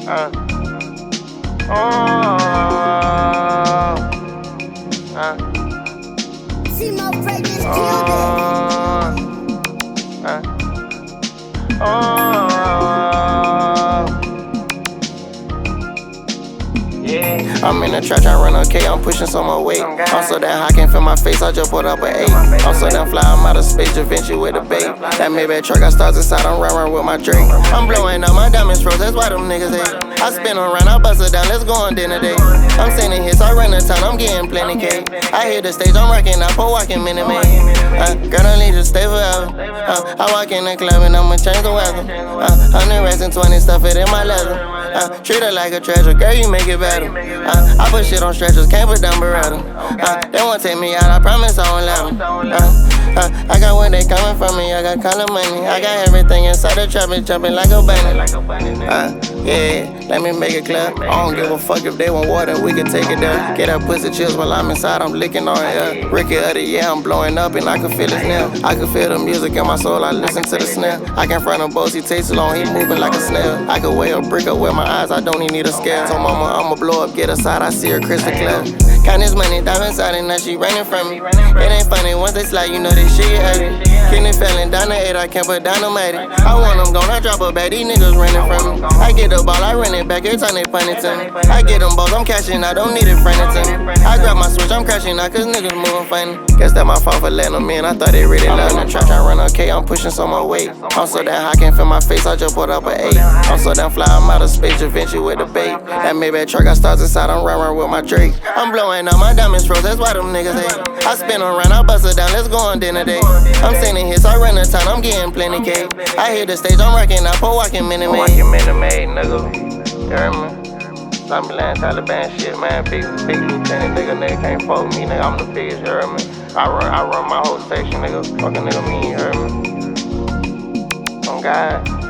Uh, oh, Timo Fragrance killed it. Yeah. I'm in the trap tryna run okay, I'm pushing some more weight. I'm so damn high, can't feel my face, I just put up an 8. I'm so damn fly, I'm out of space, Da Vinci with a bait. That Maybach truck got stars inside, I'm round with my drink. I'm blowing up my diamonds froze, that's why them niggas hate. I spin around, I bust it down, let's go on dinner date. I'm sending hits, I run the town, I'm getting plenty cake. I hit the stage, I'm rocking, I pull walking Minute Maid. Girl, don't need to stay forever. I walk in the club and I'ma change the weather. 100 racks and 20 stuff it in my leather. Treat her like a treasure, girl, you make it better. I put shit on stretchers, can't put down Beretta. They won't take me out, I promise I won't let them. I got where they coming from me, I got color money. I got everything inside the trap, it jumping like a bunny. Yeah, let me make it clear. I don't give a fuck if they want water, we can take it there. Get that pussy chills while I'm inside, I'm licking on air. Ricky of the year, I'm blowing up and I can feel it now. I can feel the music in my soul, I listen to the snare. I can front him both, he takes it long, he moving like a snail. I can weigh a brick up with my eyes, I don't even need a scale. So mama, I'ma blow up, get aside, I see her crystal clear. Count this money, dive inside and now she running from me. It ain't funny, once they slide, you know they shit heavy. Kidney falling down the 8, I can't put dynamite. I want them gone, I drop a bag, these niggas running from me. I get the ball, I run it back every time they punt it to me. I get them balls, I'm cashing, I don't need it fronted to me. I grab my switch, I'm crashing out cause niggas moving funny. Guess that my fault for letting them in, I thought they really loved me. Try run okay, I'm pushing some more weight. I'm so damn high, can't feel my face, I just put up an 8. I'm so damn fly, I'm out of space, Da Vinci with the bait. That Maybach truck got stars inside, I'm round with my Drake. I'm blowing up my diamonds froze, that's why them niggas hate. I spin around, I bust it down, let's go on dinner date. I'm sending hits, I run the town, I'm getting plenty cake. I hit the stage, I'm rocking, I pull walking Minute Maid. Walking Minute Maid, nigga. You heard me? Zombieland, Taliban shit, man. Big lieutenant, nigga can't fuck me, nigga. I'm the biggest, you heard me? I run my whole station, nigga. Fucking nigga me, you heard me? Oh God.